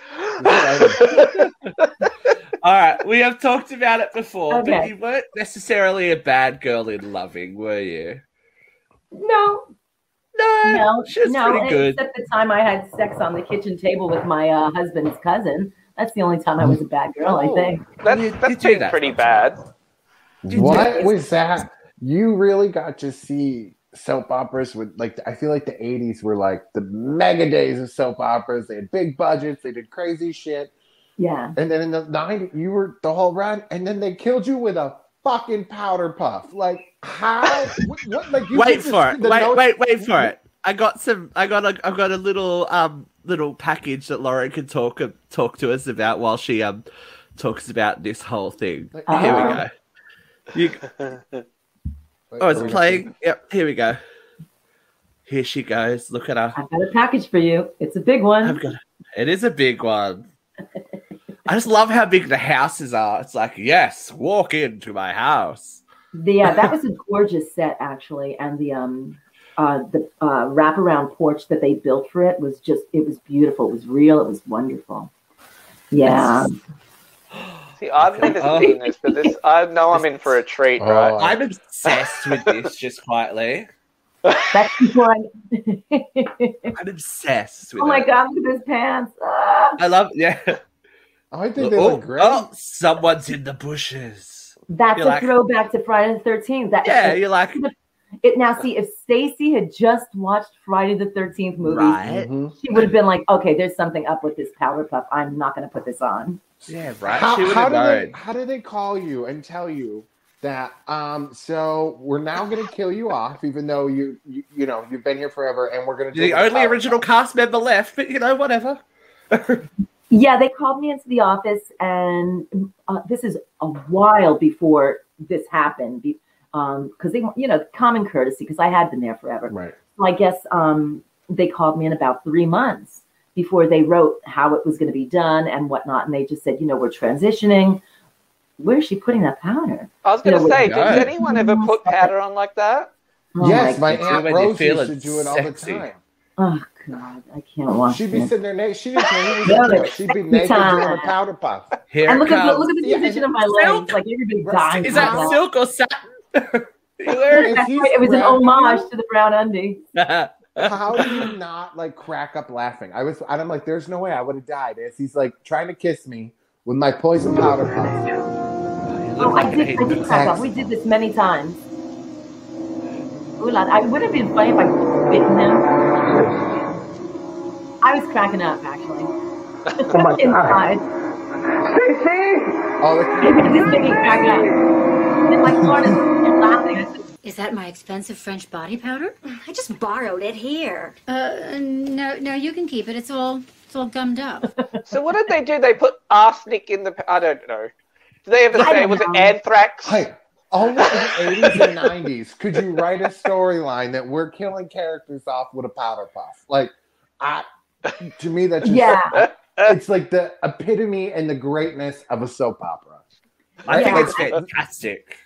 All right, we have talked about it before, Okay. but you weren't necessarily a bad girl in Loving, were you? No, She was pretty good. except the time I had sex on the kitchen table with my husband's cousin. That's the only time I was a bad girl, I think. That's do been that. pretty bad. What was that? You really got to see soap operas with like I feel like the 80s were like the mega days of soap operas. They had big budgets, they did crazy shit. Yeah. And then in the 90s, you were the whole run, and then they killed you with a fucking powder puff. Like how? What like you Wait for it. Wait for it. I've got a little package that Lauren can talk to us about while she talks about this whole thing. Here we go. It's playing. Yep, here we go. Here she goes. Look at her. I've got a package for you. It's a big one. It is a big one. I just love how big the houses are. It's like, yes, walk into my house. That was a gorgeous set, actually, and the wraparound porch that they built for it was beautiful. It was real. It was wonderful. Yeah. See, I've never seen this, but I know I'm in for a treat, right? I'm obsessed with this, just quietly. That's before I'm obsessed with it. Oh my God, look at his pants. Ah. I love I think they look great. Oh, someone's in the bushes. That's a throwback to Friday the 13th. You're like... Now, see, if Stacy had just watched Friday the 13th movie, right. She would have been like, okay, there's something up with this powder puff. I'm not going to put this on. Yeah, right. How do they call you and tell you that, so we're now going to kill you off, even though you've been here forever, and we're going to do the only original cast member left, but whatever. Yeah, they called me into the office, and this is a while before this happened, because they, common courtesy, because I had been there forever. Right. So I guess they called me in about 3 months before they wrote how it was going to be done and whatnot, and they just said, we're transitioning. Where is she putting that powder? I was going to say, does anyone ever put powder on like that? Oh, yes, my Aunt Rose used to do it all the time. Oh God, I can't watch. She'd be sitting there naked. She didn't She'd be naked doing a powder puff. And look at the position of my legs, like everybody dying. Is that silk or satin? It was an homage to the brown undie. How do you not crack up laughing? I'm like, there's no way I would have died. As he's trying to kiss me with my poison powder puff. Oh, I did crack up. We did this many times. I would have been funny if I bitten him. I was cracking up, actually. Oh my Inside. Stacey! Oh, this made me crack up. And Lauren laughing. Is that my expensive French body powder? I just borrowed it here. No, you can keep it. It's all gummed up. So what did they do? They put arsenic in the... I don't know. Did they ever say, was it anthrax? Hey, only in the 80s and 90s could you write a storyline that we're killing characters off with a powder puff. To me, that's just... It's like the epitome and the greatness of a soap opera. I think it's fantastic.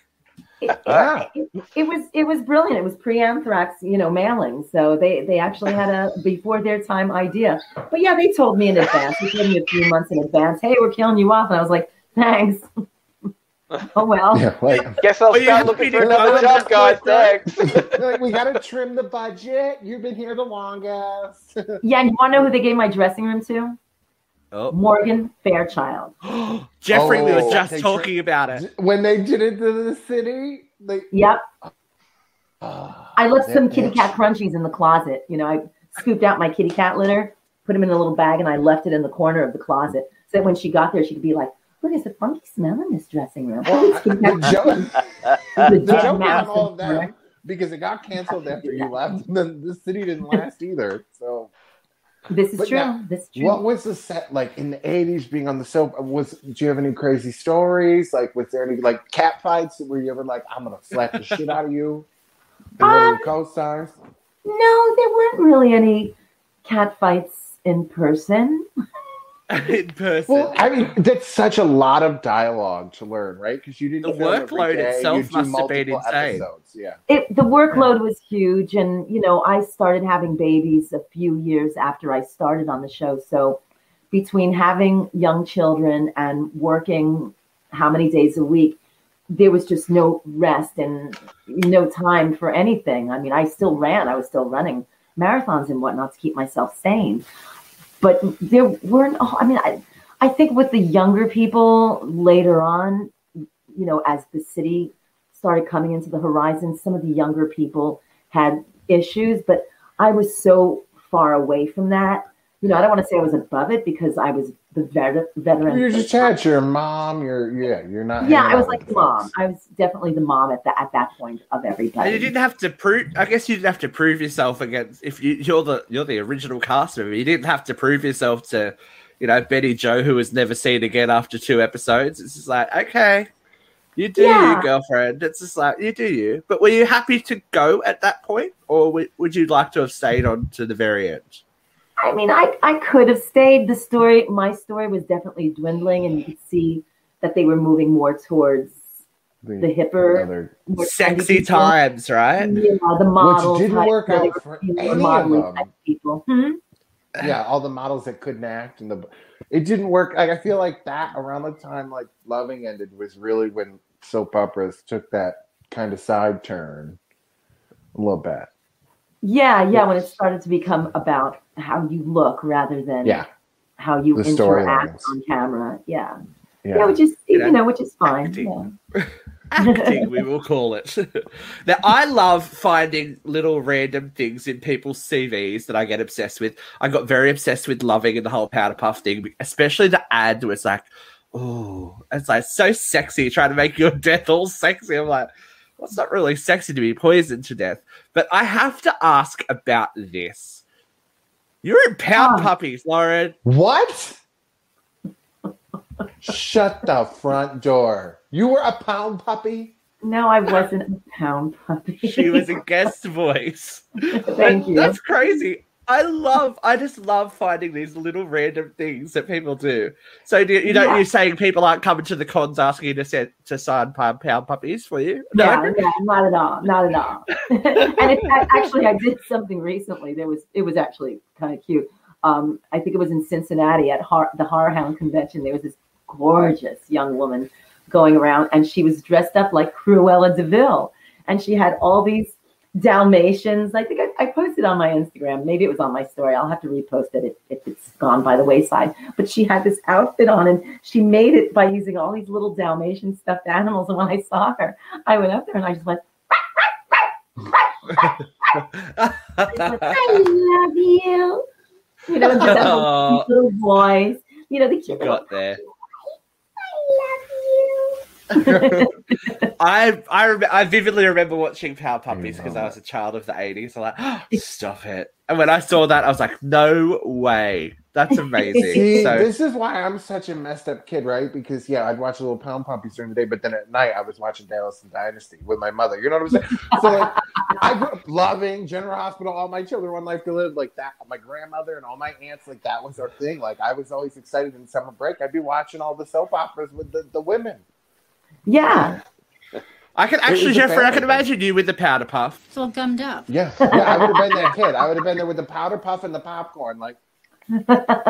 It was brilliant. It was pre-anthrax, mailing. So they actually had a before their time idea. But yeah, they told me in advance. They told me a few months in advance, hey, we're killing you off. And I was like, thanks. Oh well. Yeah, guess I'll start looking for another job, guys. Thanks. We gotta trim the budget. You've been here the longest. Yeah, and you wanna know who they gave my dressing room to? Oh. Morgan Fairchild. Jeffrey, we were just talking about it. When they did it to the city, Yep. I left some kitty cat crunchies in the closet. I scooped out my kitty cat litter, put them in a little bag, and I left it in the corner of the closet. So that when she got there, she could be like, look, there's a funky smell in this dressing room. The joke on all of that, because it got canceled after you left, and then the city didn't last either. So this is true. This is true. What was the set like in the 80s being on the soap? Do you have any crazy stories? Was there any cat fights where you ever I'm gonna slap the shit out of you? And one of your co-stars? No, there weren't really any cat fights in person. In person. Well, I mean, that's such a lot of dialogue to learn, right? Because you didn't. The workload itself must have been insane. Episodes. Yeah. The workload was huge, and I started having babies a few years after I started on the show. So, between having young children and working how many days a week, there was just no rest and no time for anything. I mean, I still ran. I was still running marathons and whatnot to keep myself sane. But there weren't, I think with the younger people later on, as the city started coming into the horizon, some of the younger people had issues, but I was so far away from that. I don't want to say I was above it because I was the veteran. You're just had your mom. You're not. Yeah, I was like the mom. I was definitely the mom at that point of everybody. And you didn't have to prove. I guess you didn't have to prove yourself against. If you're the original cast member, you didn't have to prove yourself to, Betty Jo, who was never seen again after 2 episodes. It's just like, okay, you do you, girlfriend. It's just like you do you. But were you happy to go at that point, or would you like to have stayed on to the very end? I mean, I could have stayed. My story was definitely dwindling, and you could see that they were moving more towards the hipper, more sexy times, right? Yeah, the models. Which didn't work out for any of them. People. Yeah, all the models that couldn't act, it didn't work. Like, I feel like that around the time like Loving ended was really when soap operas took that kind of side turn a little bit. Yeah, when it started to become about how you look rather than how you interact on camera. Yeah, which is which is fine. Acting. Yeah. Acting, we will call it. Now, I love finding little random things in people's CVs that I get obsessed with. I got very obsessed with Loving and the whole Powder Puff thing, especially the ad was like, oh, it's like so sexy, trying to make your death all sexy. I'm like, well, it's not really sexy to be poisoned to death. But I have to ask about this. You're in Pound Puppies, Lauren. What? Shut the front door. You were a Pound Puppy? No, I wasn't a Pound Puppy. She was a guest voice. Thank you. That's crazy. I just love finding these little random things that people do. So you're saying people aren't coming to the cons asking you to sign Pound Puppies for you? No, yeah, not at all. And in fact, actually, I did something recently. It was actually kind of cute. I think it was in Cincinnati at the Horror Hound convention. There was this gorgeous young woman going around, and she was dressed up like Cruella de Vil, and she had all these Dalmatians. I think I posted on my Instagram. Maybe it was on my story. I'll have to repost it if it's gone by the wayside. But she had this outfit on, and she made it by using all these little Dalmatian stuffed animals. And when I saw her, I went up there and I just went, I love you. And just that little voice. The cute got there. I vividly remember watching Power Puppies because I was a child of the 80s. I'm like, oh, stop it. And when I saw that, I was like, no way. That's amazing. See, this is why I'm such a messed up kid, right? Because, I'd watch little Pound Puppies during the day, but then at night I was watching Dallas and Dynasty with my mother. You know what I'm saying? So, I grew up loving General Hospital, All My Children, One Life to Live, like that. My grandmother and all my aunts, like that was our thing. Like, I was always excited in summer break. I'd be watching all the soap operas with the women. Yeah. I can actually, Jeffrey, I can imagine you with the Powder Puff. It's all gummed up. Yeah, I would have been that kid. I would have been there with the Powder Puff and the popcorn, like. And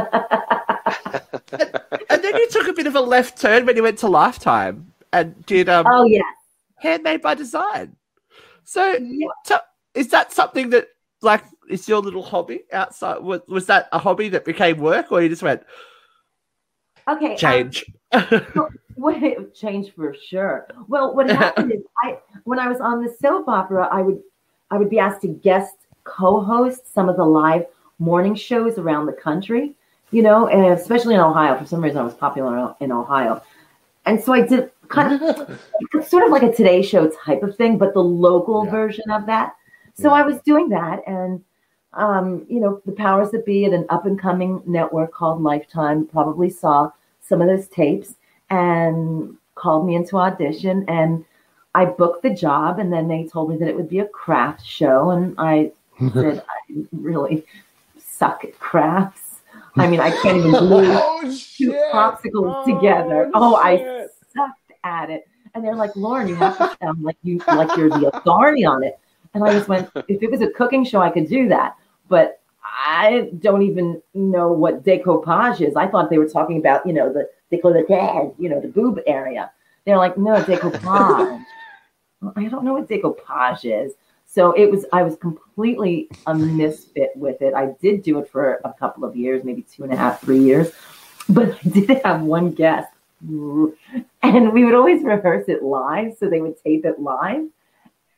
then you took a bit of a left turn when you went to Lifetime and did Handmade by Design. So is that something that is your little hobby outside? Was that a hobby that became work, or you just went change? Change for sure. Well, what happened is when I was on the soap opera, I would be asked to guest co-host some of the live morning shows around the country, and especially in Ohio. For some reason, I was popular in Ohio. And so I did kind of sort of like a Today Show type of thing, but the local version of that. So I was doing that. And, the powers that be at an up and coming network called Lifetime probably saw some of those tapes and called me into audition. And I booked the job. And then they told me that it would be a craft show. And I said, I really suck at crafts. I mean, I can't even glue two popsicles together. I sucked at it. And they're like, Lauren, you have to sound like you're the authority on it. And I just went, if it was a cooking show, I could do that. But I don't even know what decoupage is. I thought they were talking about, the décolleté, the boob area. They're like, no, decoupage. I don't know what decoupage is. So I was completely a misfit with it. I did do it for a couple of years, maybe 2.5, 3 years, but I did have one guest, and we would always rehearse it live. So they would tape it live.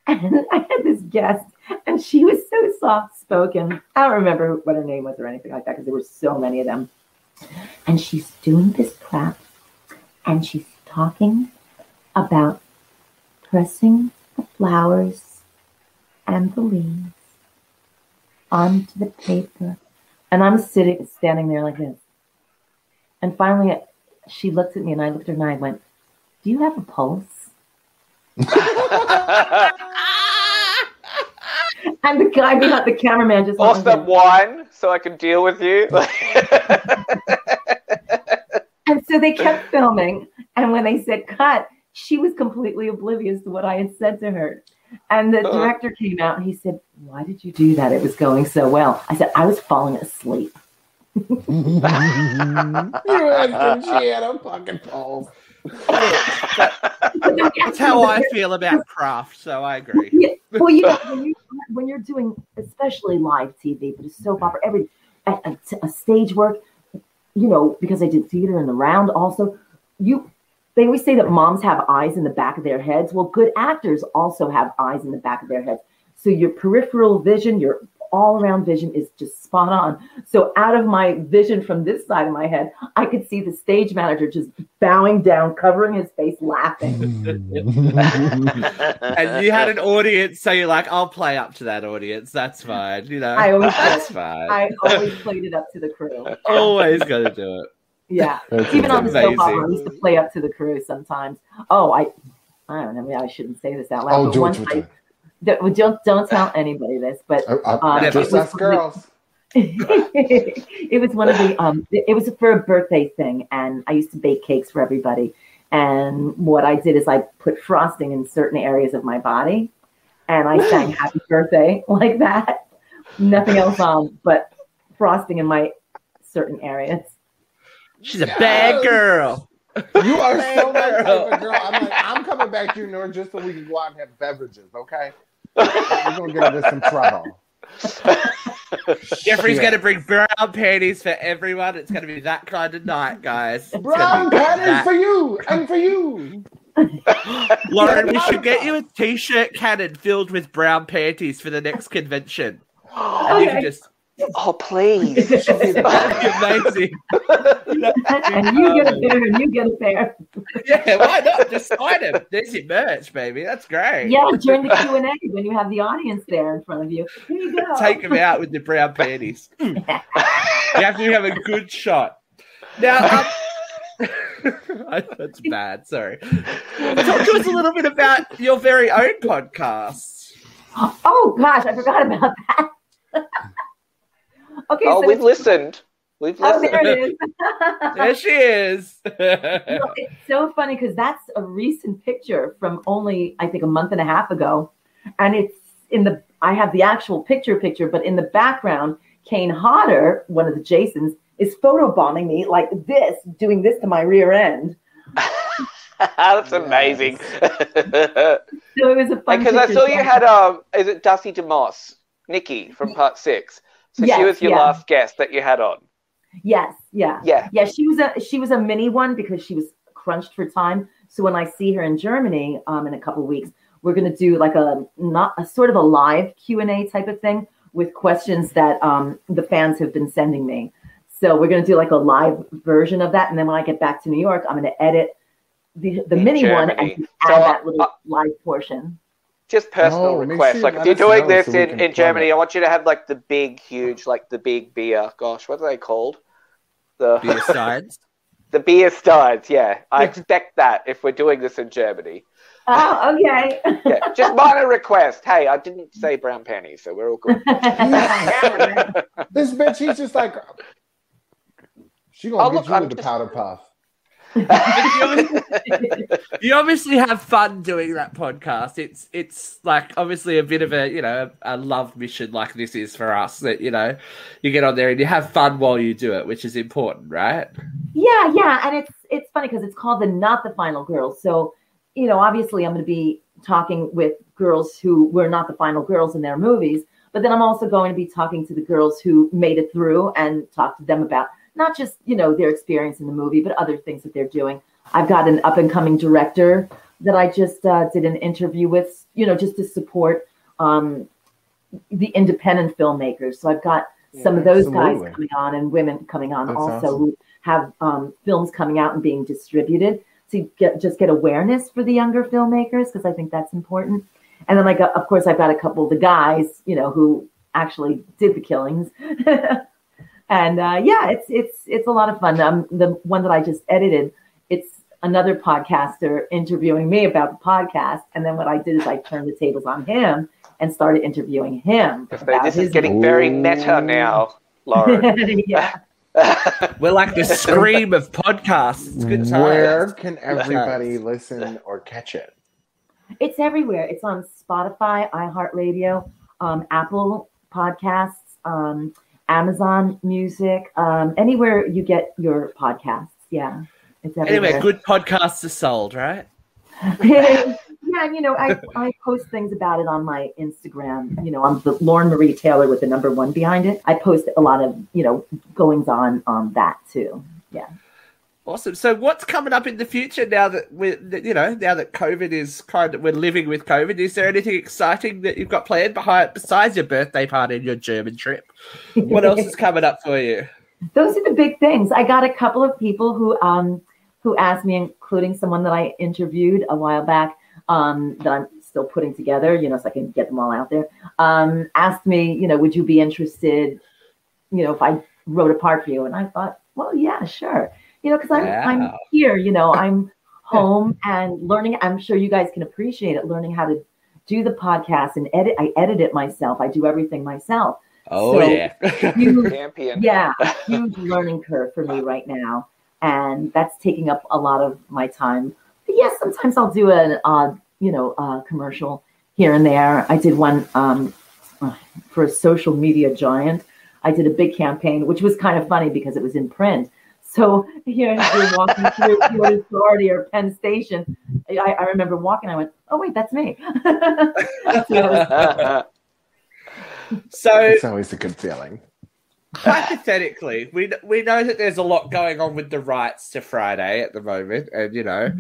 And I had this guest, and she was so soft-spoken. I don't remember what her name was or anything like that because there were so many of them. And she's doing this crap, and she's talking about pressing the flowers and the leaves onto the paper. And I'm standing there like this. And finally, she looked at me, and I looked at her, and I went, "Do you have a pulse?" And the guy behind the cameraman just or some wine so I can deal with you. And so they kept filming. And when they said cut, she was completely oblivious to what I had said to her. And the director came out and he said, "Why did you do that? It was going so well." I said, "I was falling asleep." You asked she had a fucking pulse. That's how I feel about craft, so I agree. Yeah. Well, you know, when you're doing, especially live TV, but it's soap opera, a stage work, you know, because I did theater in the round also, they always say that moms have eyes in the back of their heads. Well, good actors also have eyes in the back of their heads. So your peripheral vision, your all-around vision is just spot on. So out of my vision from this side of my head, I could see the stage manager just bowing down, covering his face, laughing. And you had an audience, so you're like, "I'll play up to that audience. That's fine." You know, that's fine. I always played it up to the crew. Always got to do it. Yeah, even on the soap opera, I used to play up to the crew sometimes. Oh, I don't know. Maybe I shouldn't say this out loud. Oh, but do one it. Don't tell anybody this. But just us girls. It was one of the. It was for a birthday thing, and I used to bake cakes for everybody. And what I did is I put frosting in certain areas of my body, and I sang "Happy Birthday" like that. Nothing else on, but frosting in my certain areas. She's a bad girl. You are so my type of girl. I'm coming back to you, Nora, just so we can go out and have beverages, okay? We're going to get into some trouble. Jeffrey's going to bring brown panties for everyone. It's going to be that kind of night, guys. Brown panties for you and for you. Lauren, we should get you a t-shirt cannon filled with brown panties for the next convention. And you can just... Oh, please. That'd be amazing. And you get a pair, and you get a pair. Yeah, why not? Just sign them. There's your merch, baby. That's great. Yeah, during the Q&A, when you have the audience there in front of you. Here you go. Take them out with the brown panties. You have to have a good shot. Now, that's bad. Sorry. Talk to us a little bit about your very own podcast. Oh, gosh, I forgot about that. Okay, so we've listened. We've listened. Oh, there it is. There she is. It's so funny because that's a recent picture from only, I think, a month and a half ago. And it's I have the actual picture, but in the background, Kane Hodder, one of the Jasons, is photobombing me like this, doing this to my rear end. That's amazing. So it was a fun because I saw you had, is it Dusty DeMoss, Nikki from Part 6? So yes, she was your last guest that you had on. Yes, yeah. She was a mini one because she was crunched for time. So when I see her in Germany in a couple of weeks, we're going to do like a sort of a live Q&A type of thing with questions that the fans have been sending me. So we're going to do like a live version of that, and then when I get back to New York, I'm going to edit the mini one and add that little live portion. Just personal request. Like if you're doing this in Germany, I want you to have like the big, huge, like the big beer. Gosh, what are they called? The beer steins. The beer steins. Yeah, I expect that if we're doing this in Germany. Oh, okay. Yeah, just minor request. Hey, I didn't say brown panties, so we're all good. This bitch, she's just like, she gonna get you with the powder puff. You obviously have fun doing that podcast. It's like obviously a bit of a love mission like this is for us, that you get on there and you have fun while you do it, which is important, right? Yeah, and it's funny because it's called the Not the Final Girls. So obviously I'm going to be talking with girls who were not the final girls in their movies, but then I'm also going to be talking to the girls who made it through and talk to them about not just, their experience in the movie, but other things that they're doing. I've got an up-and-coming director that I just did an interview with, just to support the independent filmmakers. So I've got some of those guys coming on and women coming on. That's also awesome. Who have films coming out and being distributed to get awareness for the younger filmmakers, because I think that's important. And then of course I've got a couple of the guys, who actually did the killings. And it's a lot of fun. The one that I just edited, it's another podcaster interviewing me about the podcast. And then what I did is I turned the tables on him and started interviewing him. This is getting very meta now, Lauren. Yeah. We're like the Scream of podcasts. It's good times. Where can everybody listen or catch it? It's everywhere. It's on Spotify, iHeartRadio, Apple Podcasts, Amazon Music, anywhere you get your podcasts. Yeah, it's everywhere. Anyway, good podcasts are sold, right? Yeah, I post things about it on my Instagram. I'm the Lauren Marie Taylor with the number 1 behind it. I post a lot of, goings on that too. Yeah. Awesome. So what's coming up in the future now that now that COVID is we're living with COVID? Is there anything exciting that you've got planned besides your birthday party and your German trip? What else is coming up for you? Those are the big things. I got a couple of people who asked me, including someone that I interviewed a while back, that I'm still putting together, so I can get them all out there. Asked me, would you be interested, if I wrote a part for you? And I thought, well, yeah, sure. Because I'm here, I'm home and learning. I'm sure you guys can appreciate it, learning how to do the podcast and edit. I edit it myself. I do everything myself. Oh, so yeah. Champion. Yeah, huge learning curve for me right now. And that's taking up a lot of my time. But yes, sometimes I'll do an odd, commercial here and there. I did one for a social media giant. I did a big campaign, which was kind of funny because it was in print. So here you're walking through Port Authority or Penn Station. I remember walking. I went, "Oh wait, that's me." So it's always a good feeling. Hypothetically, we know that there's a lot going on with the rights to Friday at the moment, and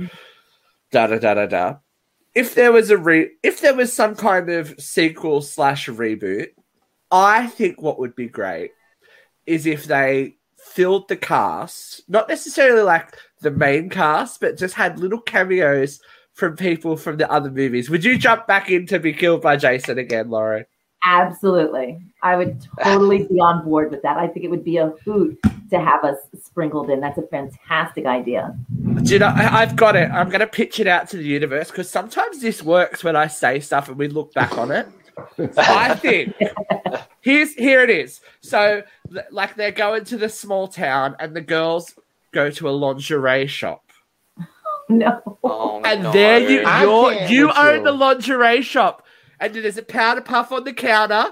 da. If there was some kind of sequel / reboot, I think what would be great is if they filled the cast, not necessarily like the main cast, but just had little cameos from people from the other movies. Would you jump back in to Be Killed by Jason again, Lauren? Absolutely. I would totally be on board with that. I think it would be a hoot to have us sprinkled in. That's a fantastic idea. Do you know, I've got it. I'm going to pitch it out to the universe because sometimes this works when I say stuff and we look back on it. I think here it is. So, like, they're going to the small town and the girls go to a lingerie shop. No. Oh, and no. there you own the lingerie shop. And then there's a powder puff on the counter.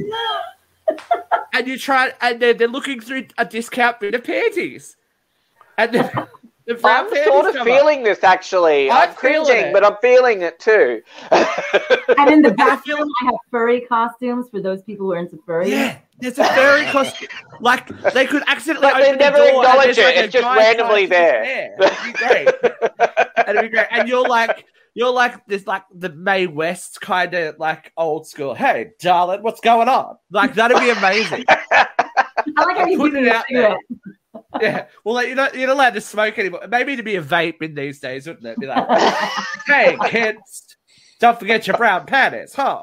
And you try, and they're looking through a discount bin of panties. And then I'm sort of feeling this, actually. I'm cringing, but I'm feeling it too. And in the bathroom, I have furry costumes for those people who are into furry. Yeah, there's a furry costume. Like, they could accidentally but they open never the door acknowledge it. Like it's just randomly there. It'd be great. It'd be great. And you're like this, like the Mae West kind of like old school. Hey, darling, what's going on? Like, that'd be amazing. I like how you put put it out there. Yeah, well, like, you're not allowed to smoke anymore. Maybe to be a vape in these days, wouldn't it? Be like, hey, kids, don't forget your brown panties, huh?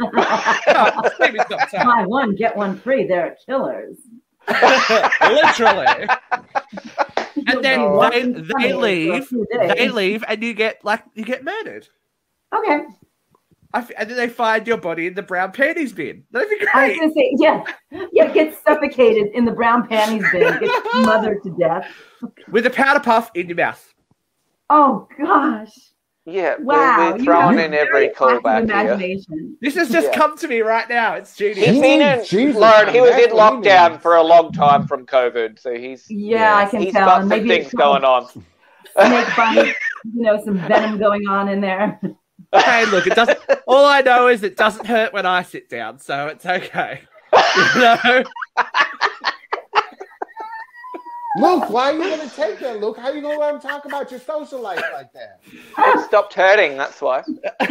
Buy one, get one free. They're killers. Literally. And then they leave, and you get murdered. Okay. And then they find your body in the brown panties bin. That'd be great. I was going to say, get suffocated in the brown panties bin, get smothered to death. With a powder puff in your mouth. Oh, gosh. Yeah, wow. We're throwing in every callback here. This has just come to me right now. It's genius. He's been Lauren, he was in lockdown for a long time from COVID, so he's I can he's tell. got some things going on. Snake bite, some venom going on in there. Hey, look, it doesn't. All I know is it doesn't hurt when I sit down, so it's okay. You know? Luke, why are you going to take that, Luke? How are you going to let him talk about your social life like that? It stopped hurting, that's why.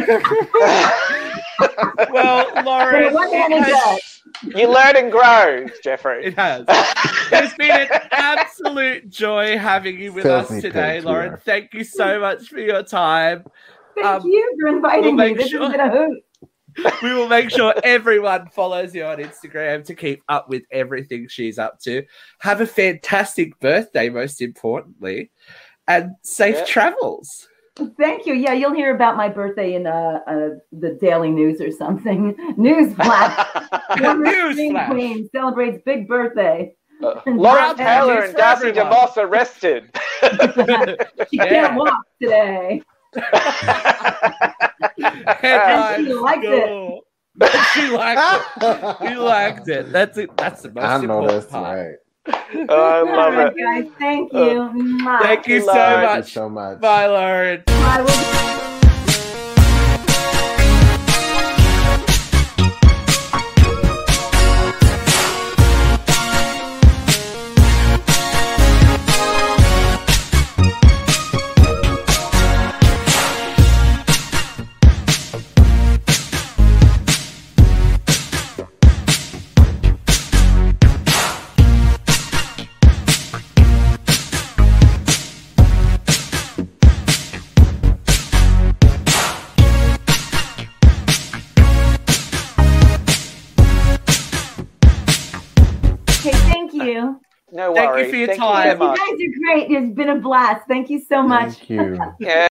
Well, Lauren, you learn and grow, Jeffrey. It has. It's been an absolute joy having you with us today, Lauren. Thank you so much for your time. Thank you for inviting me. This has been a hoot. We will make sure everyone follows you on Instagram to keep up with everything she's up to. Have a fantastic birthday, most importantly, and safe travels. Thank you. Yeah, you'll hear about my birthday in the Daily News or something. Newsflash. Queen celebrates big birthay. Lauren Taylor and Darcy DeMoss arrested. She can't walk today. She liked it. She liked it. That's it. That's the most important part. Right. I love it. Guys, thank you. Thank you so much. Bye, Lauren. Bye. No worries. Thank you for your time. You guys are great. It's been a blast. Thank you so much. Thank you. Yeah.